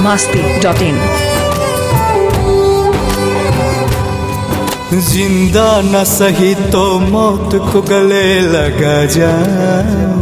biharmasti.in। जिंदा न सही तो मौत को गले लगा जाऊं,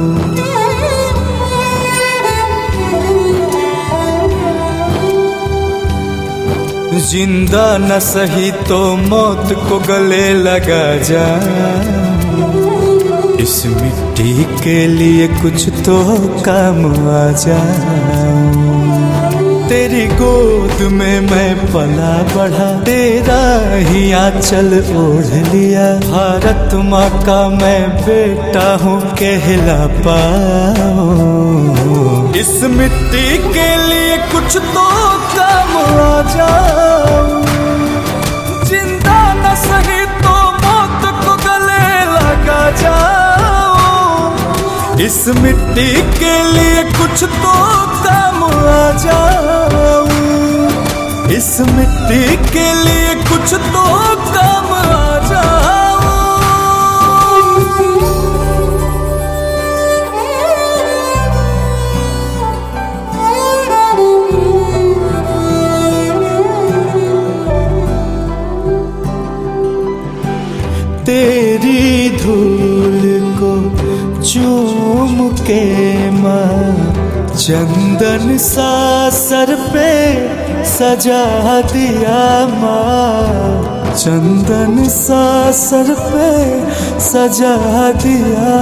जिंदा न सही तो मौत को गले लगा जाऊं। इस मिट्टी के लिए कुछ तो काम आ जाऊं। तेरी गोद में मैं पला बढ़ा, तेरा ही आंचल ओढ़ लिया। भारत माँ का मैं बेटा हूँ कहला पाऊं। इस मिट्टी के लिए कुछ तो काम आ जाऊं। जिंदा न सही तो मौत को गले लगा जाऊं। इस मिट्टी के लिए कुछ तो काम आ जाऊं। इस मिट्टी के लिए कुछ तो काम आ जाऊं। तेरी धूल को चूम के माँ चंदन सा सर पे सजा दिया। माँ चंदन सा सर पे सजा दिया।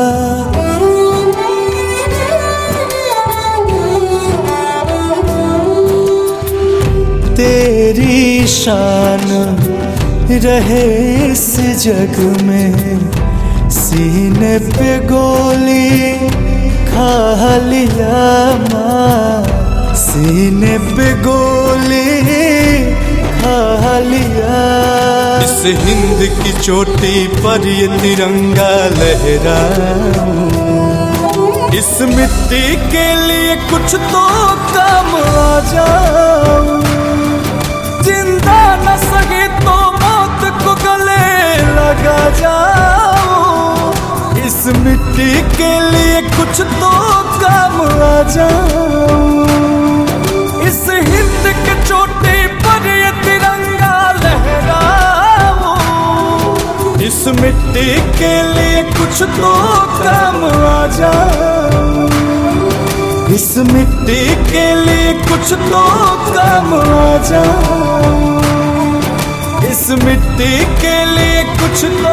तेरी शान रहे इस जग में, सीने पे गोली खा लिया। माँ सीने पे गोली खा लिया। इस हिंद की चोटी पर ये तिरंगा लहराऊं। इस मिट्टी के लिए कुछ तो काम आ जाऊं। जिंदा न सही तो मौत को गले लगा जाऊं। इस मिट्टी के लिए कुछ तो काम आ जाऊं। इस हिंद के चोटी पर ये तिरंगा लहराऊं। इस मिट्टी के लिए कुछ तो काम आ जाऊं। इस मिट्टी के लिए कुछ तो काम आ जाऊं। इस मिट्टी के लिए कुछ तो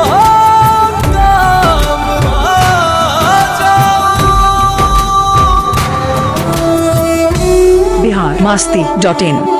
काम आ जाऊं। biharmasti.in।